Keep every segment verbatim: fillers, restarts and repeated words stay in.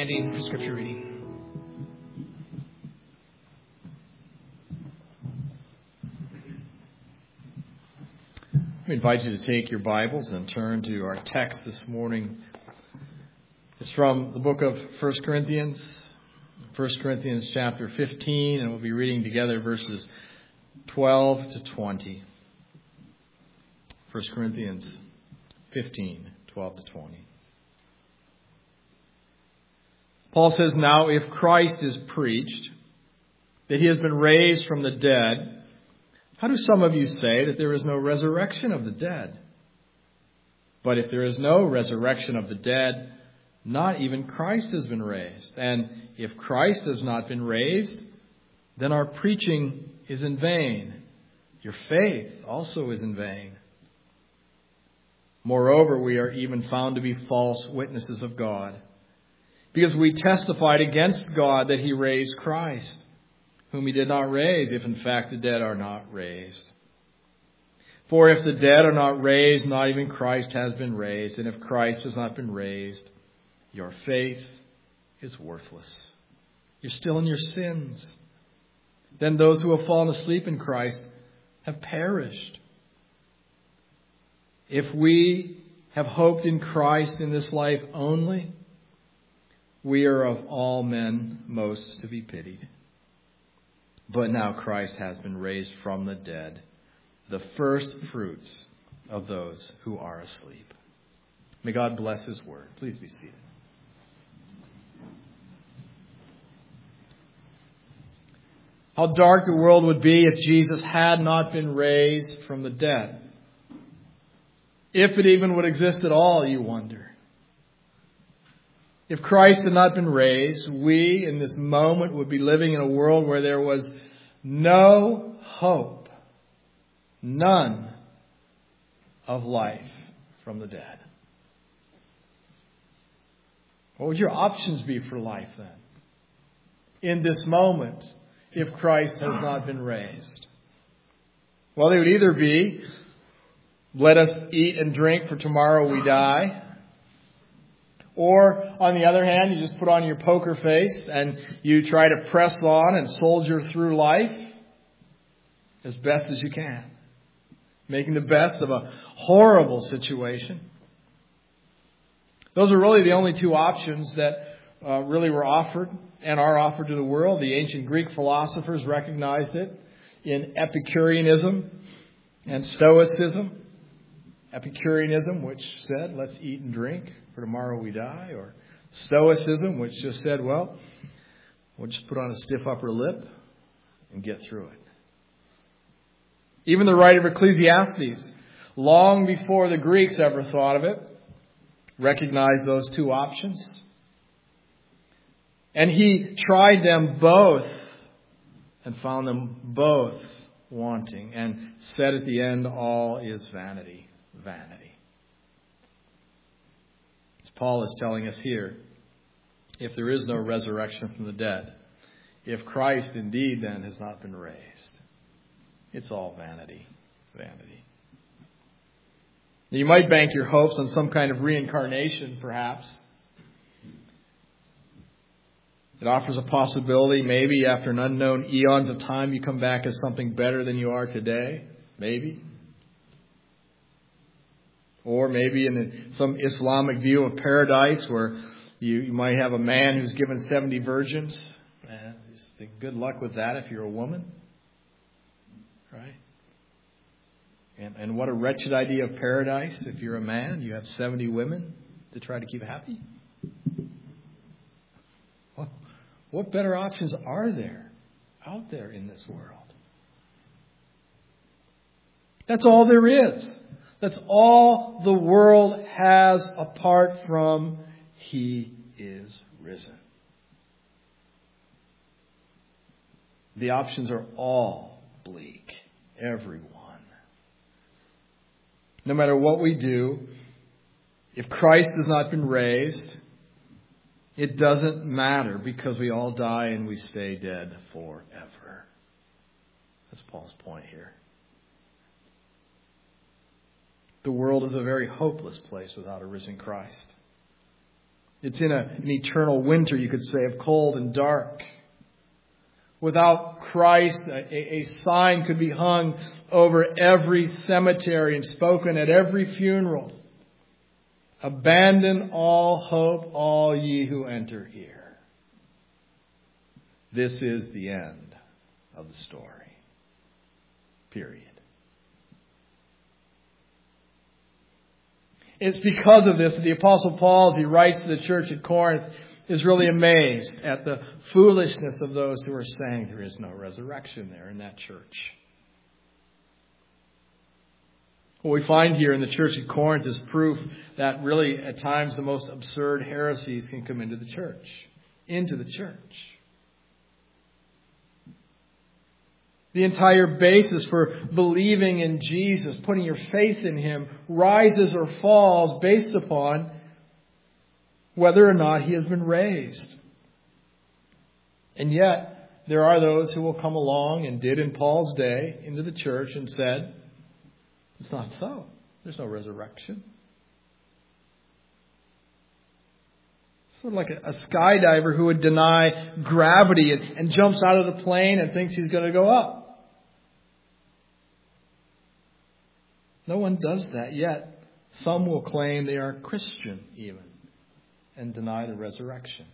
standing for Scripture reading. I invite you to take your Bibles and turn to our text this morning. It's from the book of First Corinthians, First Corinthians chapter fifteen, and we'll be reading together verses twelve to twenty. First Corinthians fifteen, twelve to twenty. Paul says, "Now if Christ is preached, that he has been raised from the dead, how do some of you say that there is no resurrection of the dead? But if there is no resurrection of the dead, not even Christ has been raised. And if Christ has not been raised, then our preaching is in vain. Your faith also is in vain. Moreover, we are even found to be false witnesses of God, because we testified against God that he raised Christ, whom he did not raise, if in fact the dead are not raised. For if the dead are not raised, not even Christ has been raised. And if Christ has not been raised, your faith is worthless. You're still in your sins. Then those who have fallen asleep in Christ have perished. If we have hoped in Christ in this life only, we are of all men most to be pitied. But now Christ has been raised from the dead, the first fruits of those who are asleep." May God bless his word. Please be seated. How dark the world would be if Jesus had not been raised from the dead. If it even would exist at all, you wonder. If Christ had not been raised, we in this moment would be living in a world where there was no hope, none of life from the dead. What would your options be for life then? In this moment, if Christ has not been raised? Well, they would either be, let us eat and drink, for tomorrow we die. Or, on the other hand, you just put on your poker face and you try to press on and soldier through life as best as you can, making the best of a horrible situation. Those are really the only two options that uh, really were offered and are offered to the world. The ancient Greek philosophers recognized it in Epicureanism and Stoicism. Epicureanism, which said, let's eat and drink, for tomorrow we die. Or Stoicism, which just said, well, we'll just put on a stiff upper lip and get through it. Even the writer of Ecclesiastes, long before the Greeks ever thought of it, recognized those two options. And he tried them both and found them both wanting, and said at the end, all is vanity. Vanity. As Paul is telling us here, if there is no resurrection from the dead, if Christ indeed then has not been raised, it's all vanity. Vanity. You might bank your hopes on some kind of reincarnation, perhaps. It offers a possibility. Maybe after an unknown eons of time, you come back as something better than you are today. Maybe. Or maybe in some Islamic view of paradise where you, you might have a man who's given seventy virgins. Man, just think good luck with that if you're a woman. Right? And, and what a wretched idea of paradise if you're a man. You have seventy women to try to keep happy. What, what better options are there out there in this world? That's all there is. That's all the world has apart from he is risen. The options are all bleak. Every one. No matter what we do, if Christ has not been raised, it doesn't matter, because we all die and we stay dead forever. That's Paul's point here. The world is a very hopeless place without a risen Christ. It's in a, an eternal winter, you could say, of cold and dark. Without Christ, a, a sign could be hung over every cemetery and spoken at every funeral. Abandon all hope, all ye who enter here. This is the end of the story. Period. It's because of this that the Apostle Paul, as he writes to the church at Corinth, is really amazed at the foolishness of those who are saying there is no resurrection there in that church. What we find here in the church at Corinth is proof that really at times the most absurd heresies can come into the church. Into the church. The entire basis for believing in Jesus, putting your faith in Him, rises or falls based upon whether or not He has been raised. And yet, there are those who will come along, and did in Paul's day, into the church and said, it's not so. There's no resurrection. Sort of like a, a skydiver who would deny gravity and, and jumps out of the plane and thinks he's going to go up. No one does that yet. Some will claim they are Christian even and deny the resurrection.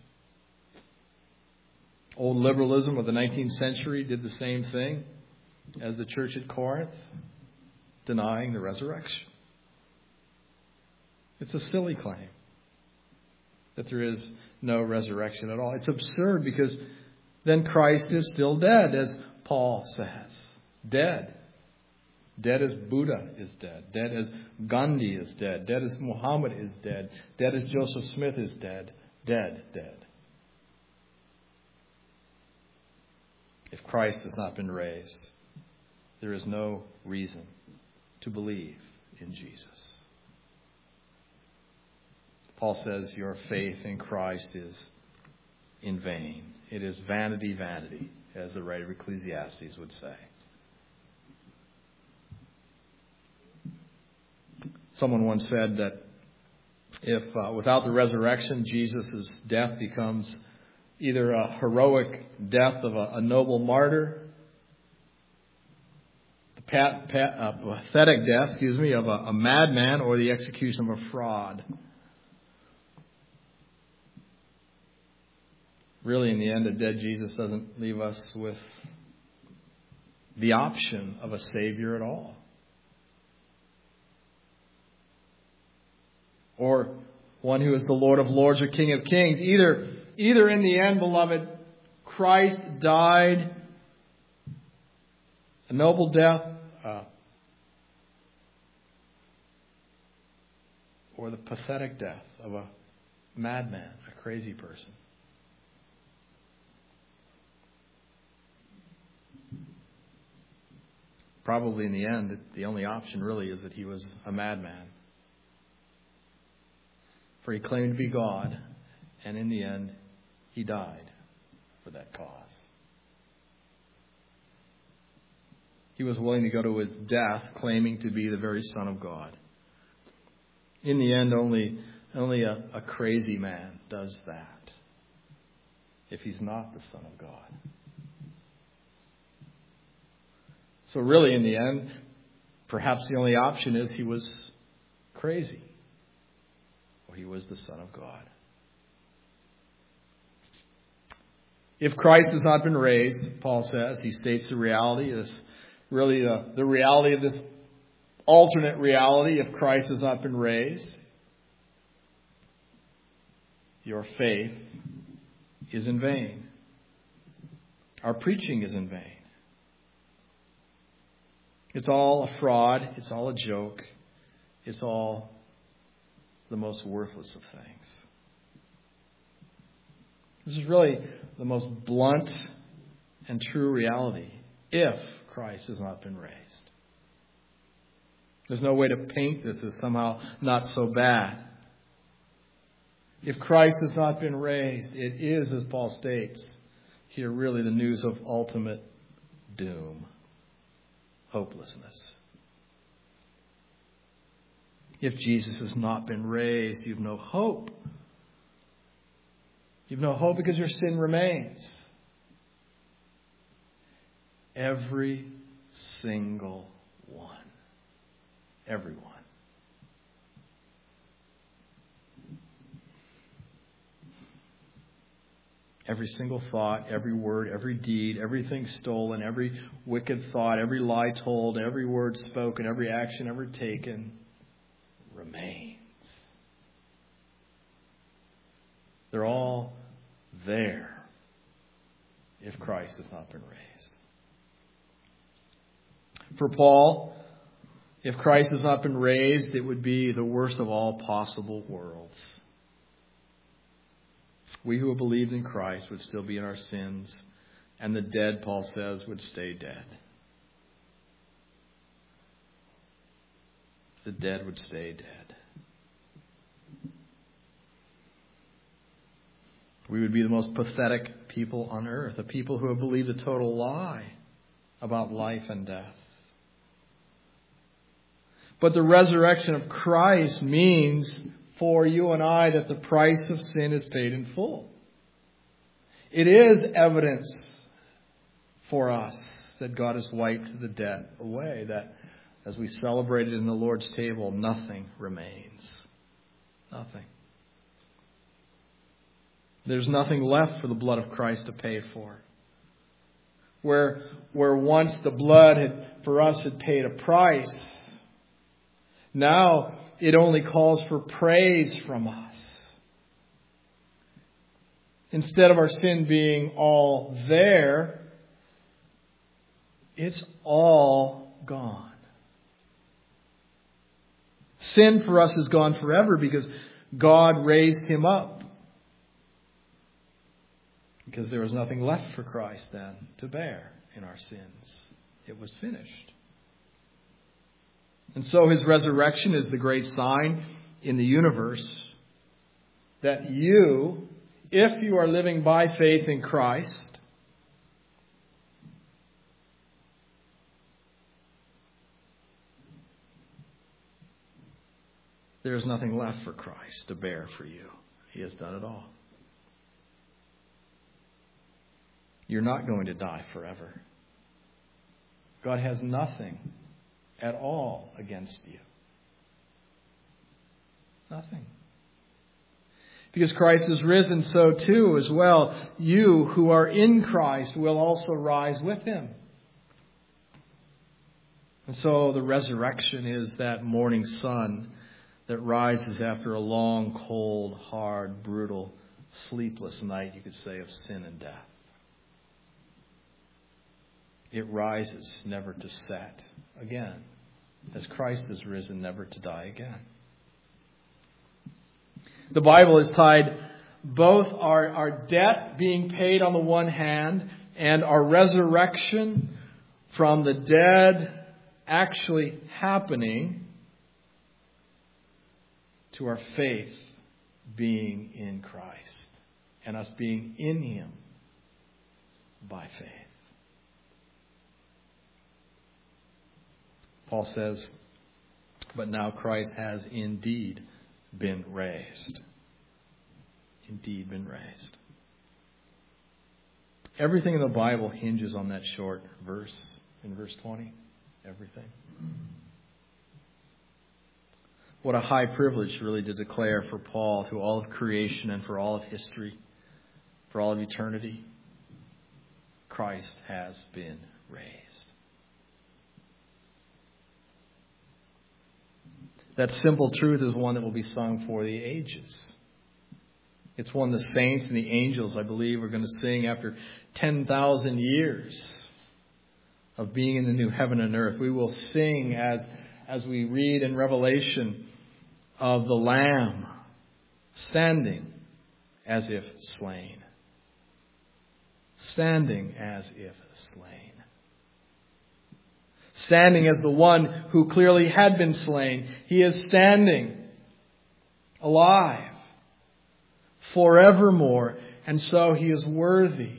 Old liberalism of the nineteenth century did the same thing as the church at Corinth, denying the resurrection. It's a silly claim that there is no resurrection at all. It's absurd because then Christ is still dead, as Paul says. Dead. Dead as Buddha is dead. Dead as Gandhi is dead. Dead as Muhammad is dead. Dead as Joseph Smith is dead. Dead, dead. If Christ has not been raised, there is no reason to believe in Jesus. Paul says your faith in Christ is in vain. It is vanity, vanity, as the writer of Ecclesiastes would say. Someone once said that if uh, without the resurrection, Jesus' death becomes either a heroic death of a, a noble martyr, the pat, pat, uh, pathetic death, excuse me, of a, a madman, or the execution of a fraud. Really, in the end, a dead Jesus doesn't leave us with the option of a Savior at all. Or one who is the Lord of Lords or King of Kings. Either, either in the end, beloved, Christ died a noble death, uh, or the pathetic death of a madman, a crazy person. Probably in the end, the only option really is that he was a madman. For he claimed to be God, and in the end, he died for that cause. He was willing to go to his death, claiming to be the very Son of God. In the end, only, only a, a crazy man does that, if he's not the Son of God. So really, in the end, perhaps the only option is he was crazy. Or he was the Son of God. If Christ has not been raised, Paul says, he states the reality, this really the, the reality of this alternate reality. If Christ has not been raised, your faith is in vain. Our preaching is in vain. It's all a fraud. It's all a joke. It's all the most worthless of things. This is really the most blunt and true reality if Christ has not been raised. There's no way to paint this as somehow not so bad. If Christ has not been raised, it is, as Paul states here, really the news of ultimate doom, hopelessness. If Jesus has not been raised, you've no hope You've no hope because your sin remains. Every single one. Everyone. Every single thought, every word, every deed, everything stolen, every wicked thought, every lie told, every word spoken, every action ever taken remains. They're all there if Christ has not been raised. For Paul, if Christ has not been raised, it would be the worst of all possible worlds. We who have believed in Christ would still be in our sins, and the dead, Paul says, would stay dead. The dead would stay dead. We would be the most pathetic people on earth, a people who have believed a total lie about life and death. But the resurrection of Christ means for you and I that the price of sin is paid in full. It is evidence for us that God has wiped the debt away, that as we celebrated in the Lord's table, nothing remains. Nothing. There's nothing left for the blood of Christ to pay for. Where, where once the blood had, for us had paid a price, now it only calls for praise from us. Instead of our sin being all there, it's all gone. Sin for us is gone forever because God raised him up. Because there was nothing left for Christ then to bear in our sins. It was finished. And so his resurrection is the great sign in the universe that you, if you are living by faith in Christ, there is nothing left for Christ to bear for you. He has done it all. You're not going to die forever. God has nothing at all against you. Nothing. Because Christ is risen, so too as well, you who are in Christ will also rise with him. And so the resurrection is that morning sun that rises after a long, cold, hard, brutal, sleepless night, you could say, of sin and death. It rises never to set again, as Christ is risen never to die again. The Bible has tied both our, our debt being paid on the one hand and our resurrection from the dead actually happening to our faith being in Christ and us being in him by faith. Paul says, but now Christ has indeed been raised. Indeed been raised. Everything in the Bible hinges on that short verse in verse twenty. Everything. What a high privilege really to declare for Paul to all of creation and for all of history, for all of eternity. Christ has been raised. That simple truth is one that will be sung for the ages. It's one the saints and the angels, I believe, are going to sing after ten thousand years of being in the new heaven and earth. We will sing as, as we read in Revelation of the Lamb standing as if slain. Standing as if slain. Standing as the one who clearly had been slain. He is standing alive forevermore. And so he is worthy.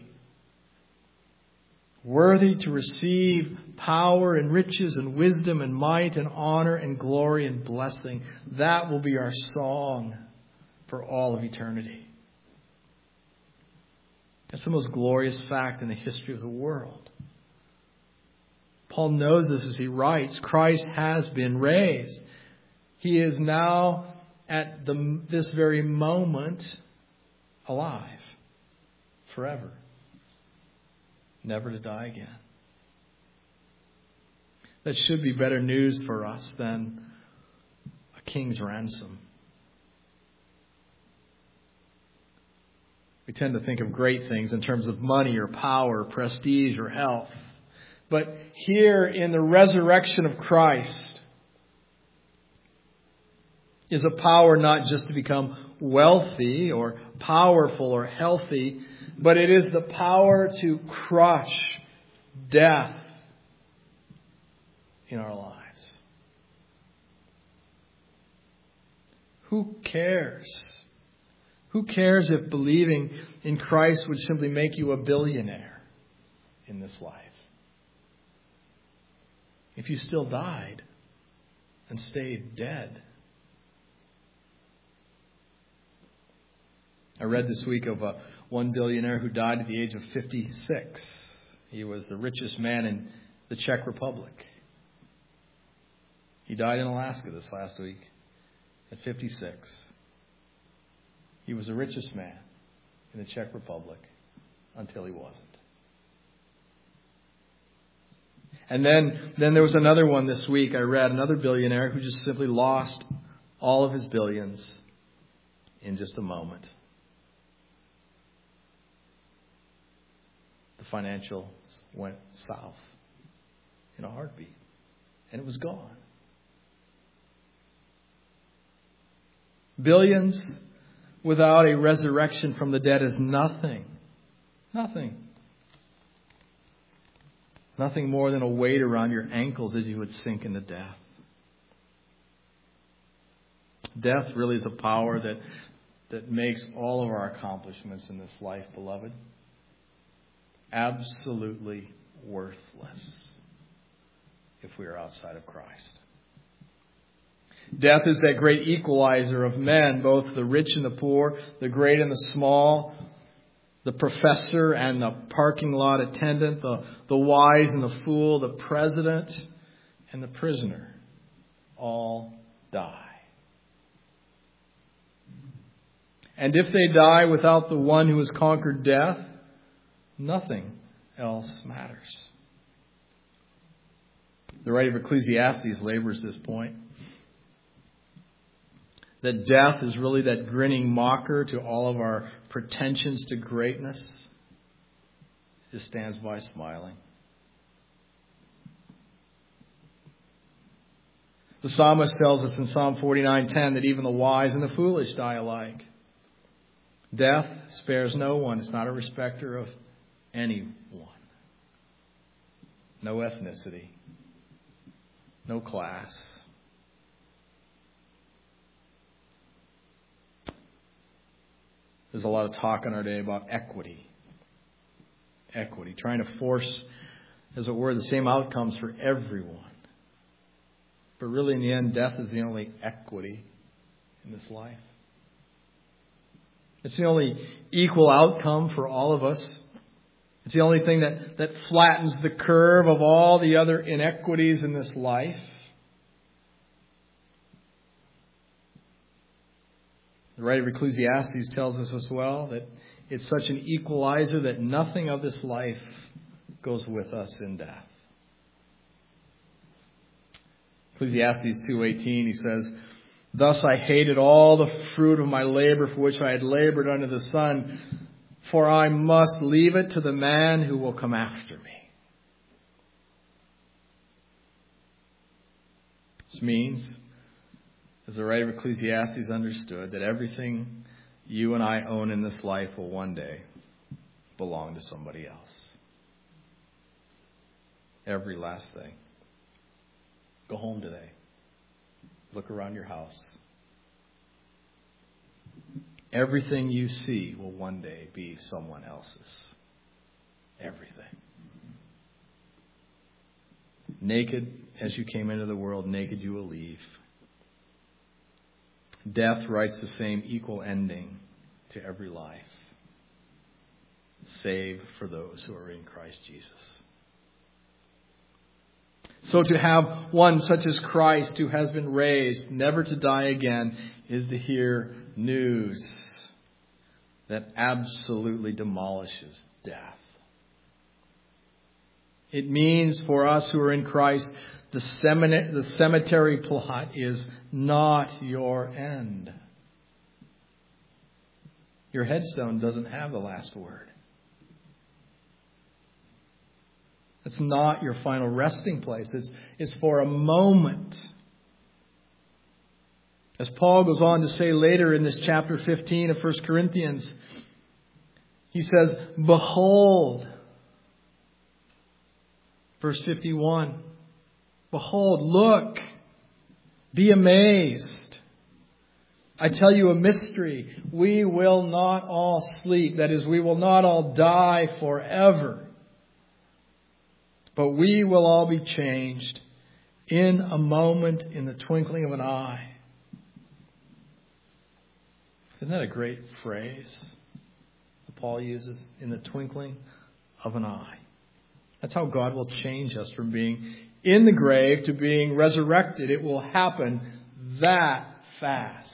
Worthy to receive power and riches and wisdom and might and honor and glory and blessing. That will be our song for all of eternity. That's the most glorious fact in the history of the world. Paul knows this as he writes, Christ has been raised. He is now at the, this very moment alive forever, never to die again. That should be better news for us than a king's ransom. We tend to think of great things in terms of money or power, prestige or health. But here in the resurrection of Christ is a power not just to become wealthy or powerful or healthy, but it is the power to crush death in our lives. Who cares? Who cares if believing in Christ would simply make you a billionaire in this life? If you still died and stayed dead. I read this week of a one billionaire who died at the age of fifty-six. He was the richest man in the Czech Republic. He died in Alaska this last week at fifty-six. He was the richest man in the Czech Republic until he wasn't. And then, then there was another one this week. I read another billionaire who just simply lost all of his billions in just a moment. The financials went south in a heartbeat, and it was gone. Billions without a resurrection from the dead is nothing. Nothing. Nothing more than a weight around your ankles as you would sink into death. Death really is a power that, that makes all of our accomplishments in this life, beloved, absolutely worthless if we are outside of Christ. Death is that great equalizer of men, both the rich and the poor, the great and the small, the professor and the parking lot attendant, the, the wise and the fool, the president and the prisoner, all die. And if they die without the one who has conquered death, nothing else matters. The writer of Ecclesiastes labors this point. That death is really that grinning mocker to all of our pretensions to greatness. It just stands by smiling. The psalmist tells us in Psalm forty-nine ten that even the wise and the foolish die alike. Death spares no one. It's not a respecter of anyone. No ethnicity. No class. There's a lot of talk in our day about equity. Equity. Trying to force, as it were, the same outcomes for everyone. But really, in the end, death is the only equity in this life. It's the only equal outcome for all of us. It's the only thing that, that flattens the curve of all the other inequities in this life. The writer of Ecclesiastes tells us as well that it's such an equalizer that nothing of this life goes with us in death. Ecclesiastes two eighteen, he says, "Thus I hated all the fruit of my labor for which I had labored under the sun, for I must leave it to the man who will come after me." This means, as the writer of Ecclesiastes understood, that everything you and I own in this life will one day belong to somebody else. Every last thing. Go home today. Look around your house. Everything you see will one day be someone else's. Everything. Naked as you came into the world, naked you will leave. Death writes the same equal ending to every life. save for those who are in Christ Jesus. So to have one such as Christ who has been raised, never to die again, is to hear news that absolutely demolishes death. It means for us who are in Christ, the cemetery plot is not your end. Your headstone doesn't have the last word. It's not your final resting place. It's, it's for a moment. As Paul goes on to say later in this chapter fifteen of First Corinthians, he says, behold, verse fifty-one, behold, look, be amazed. I tell you a mystery. We will not all sleep. That is, we will not all die forever. But we will all be changed in a moment, in the twinkling of an eye. Isn't that a great phrase that Paul uses? In the twinkling of an eye. That's how God will change us from being in the grave to being resurrected. It will happen that fast.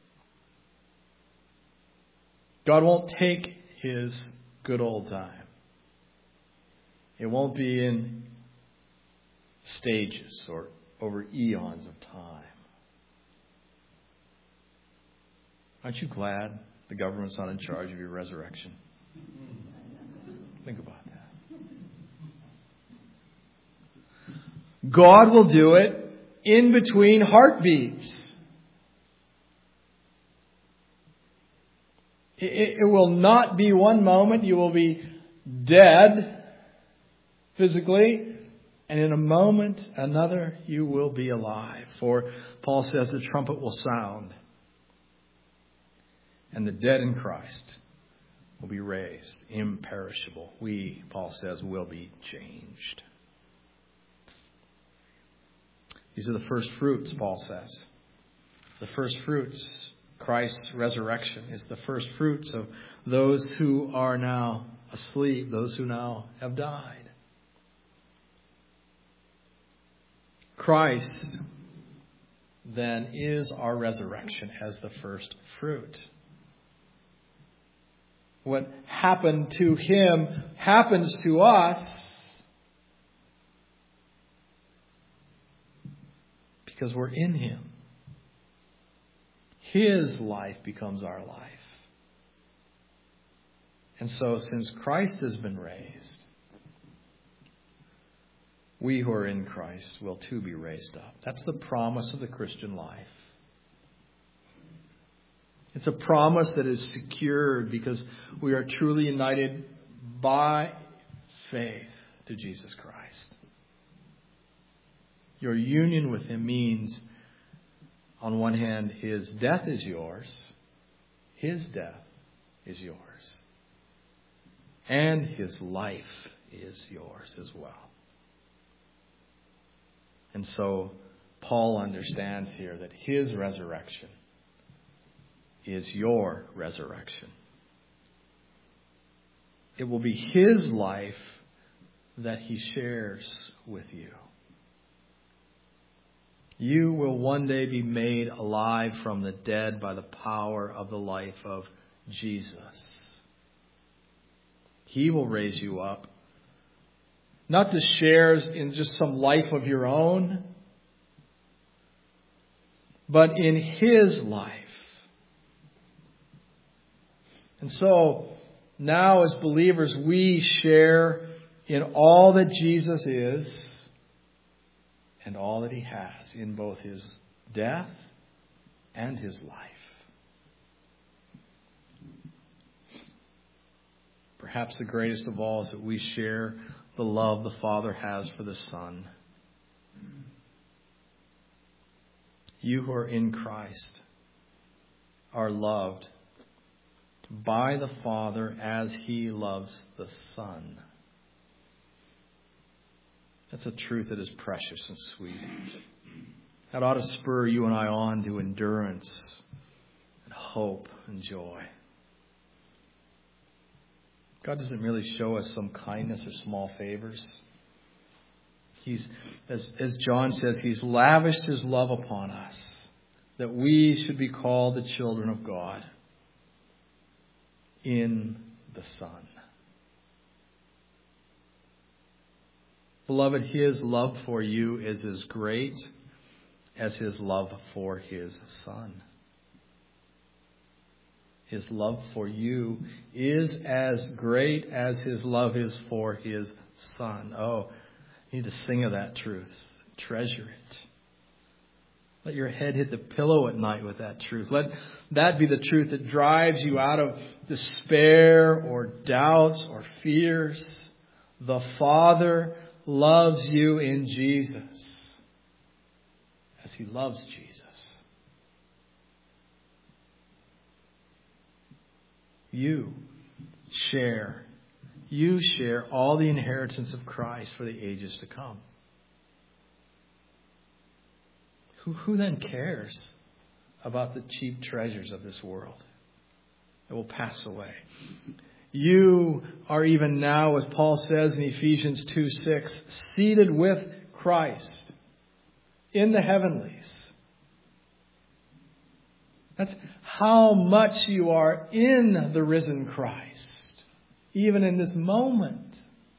God won't take His good old time. It won't be in stages or over eons of time. Aren't you glad the government's not in charge of your resurrection? Think about that. God will do it in between heartbeats. It, it will not be one moment you will be dead physically, and in a moment, another, you will be alive. For Paul says the trumpet will sound, and the dead in Christ will be raised, imperishable. We, Paul says, will be changed. These are the first fruits, Paul says. The first fruits, Christ's resurrection, is the first fruits of those who are now asleep, those who now have died. Christ, then, is our resurrection as the first fruit. What happened to Him happens to us because we're in Him. His life becomes our life. And so, since Christ has been raised, we who are in Christ will too be raised up. That's the promise of the Christian life. It's a promise that is secured because we are truly united by faith to Jesus Christ. Your union with Him means, on one hand, His death is yours. His death is yours. And His life is yours as well. And so Paul understands here that His resurrection is your resurrection. It will be His life that He shares with you. You will one day be made alive from the dead by the power of the life of Jesus. He will raise you up. Not to share in just some life of your own, but in His life. And so, now as believers, we share in all that Jesus is and all that He has in both His death and His life. Perhaps the greatest of all is that we share the love the Father has for the Son. You who are in Christ are loved by the Father as He loves the Son. That's a truth that is precious and sweet. That ought to spur you and I on to endurance and hope and joy. God doesn't really show us some kindness or small favors. He's, as, as John says, He's lavished His love upon us, that we should be called the children of God in the Son. Beloved, His love for you is as great as His love for His Son. His love for you is as great as His love is for His Son. Oh, you need to sing of that truth. Treasure it. Let your head hit the pillow at night with that truth. Let that be the truth that drives you out of despair or doubts or fears. The Father loves you in Jesus as He loves Jesus. You share, you share all the inheritance of Christ for the ages to come. Who, who then cares about the cheap treasures of this world that will pass away? You are even now, as Paul says in Ephesians two six, seated with Christ in the heavenlies. That's how much you are in the risen Christ, even in this moment.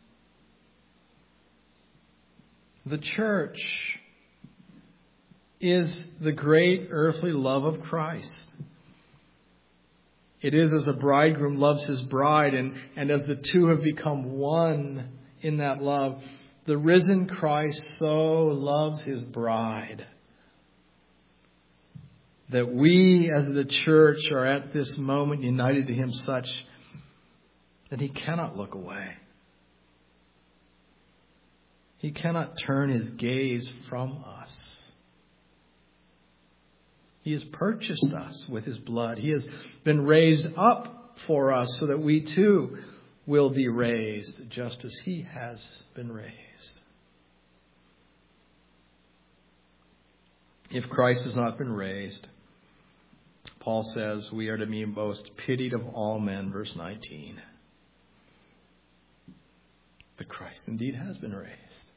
The church is the great earthly love of Christ. It is as a bridegroom loves his bride, and, and as the two have become one in that love, the risen Christ so loves His bride that we as the church are at this moment united to Him such that He cannot look away. He cannot turn His gaze from us. He has purchased us with His blood. He has been raised up for us so that we too will be raised just as He has been raised. If Christ has not been raised, Paul says we are to be most pitied of all men, verse nineteen. But Christ indeed has been raised.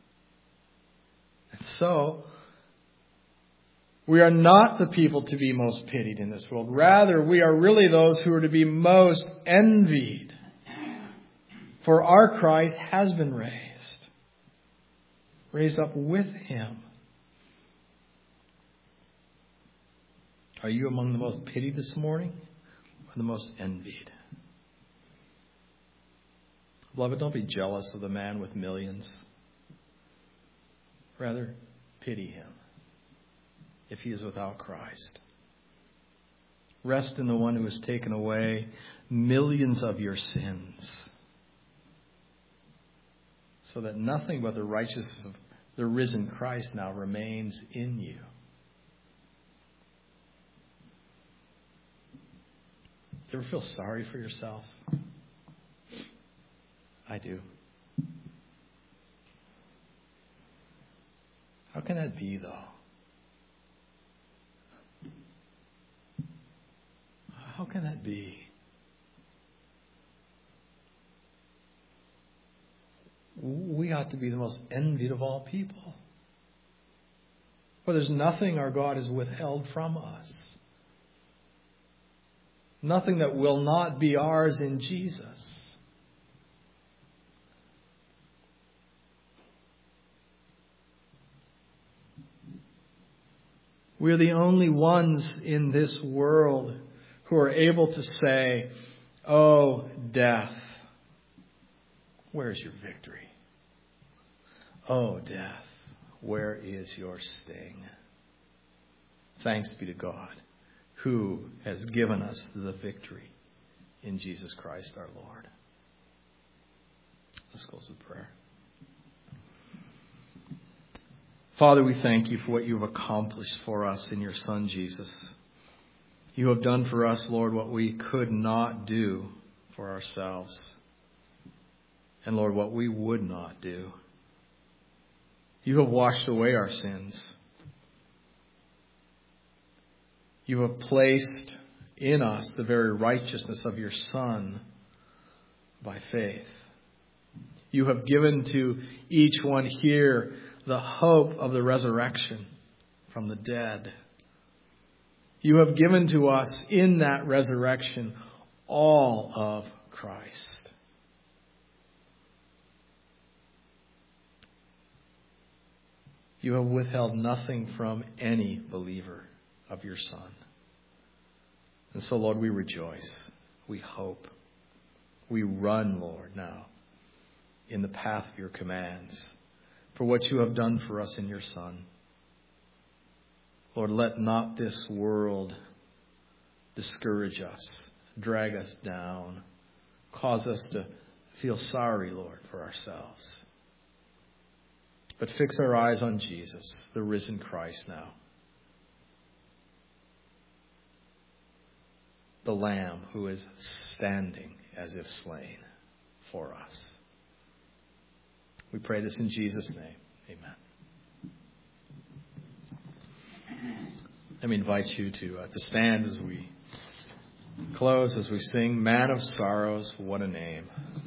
And so, we are not the people to be most pitied in this world. Rather, we are really those who are to be most envied. For our Christ has been raised. Raised up with Him. Are you among the most pitied this morning or the most envied? Beloved, don't be jealous of the man with millions. Rather, pity him if he is without Christ. Rest in the one who has taken away millions of your sins, so that nothing but the righteousness of the risen Christ now remains in you. You ever feel sorry for yourself? I do. How can that be, though? How can that be? We ought to be the most envied of all people. For there's nothing our God has withheld from us. Nothing that will not be ours in Jesus. We are the only ones in this world who are able to say, "Oh, death, where's your victory? Oh, death, where is your sting?" Thanks be to God, who has given us the victory in Jesus Christ our Lord. Let's close with prayer. Father, we thank you for what you have accomplished for us in your Son, Jesus. You have done for us, Lord, what we could not do for ourselves. And Lord, what we would not do. You have washed away our sins. You have placed in us the very righteousness of your Son, by faith. You have given to each one here the hope of the resurrection from the dead. You have given to us in that resurrection all of Christ. You have withheld nothing from any believer of your Son. And so, Lord, we rejoice. We hope. We run, Lord, now in the path of your commands for what you have done for us in your Son. Lord, let not this world discourage us, drag us down, cause us to feel sorry, Lord, for ourselves. But fix our eyes on Jesus, the risen Christ now. The Lamb who is standing as if slain for us. We pray this in Jesus' name. Amen. Let me invite you to uh, to stand as we close, as we sing, Man of Sorrows, What a Name.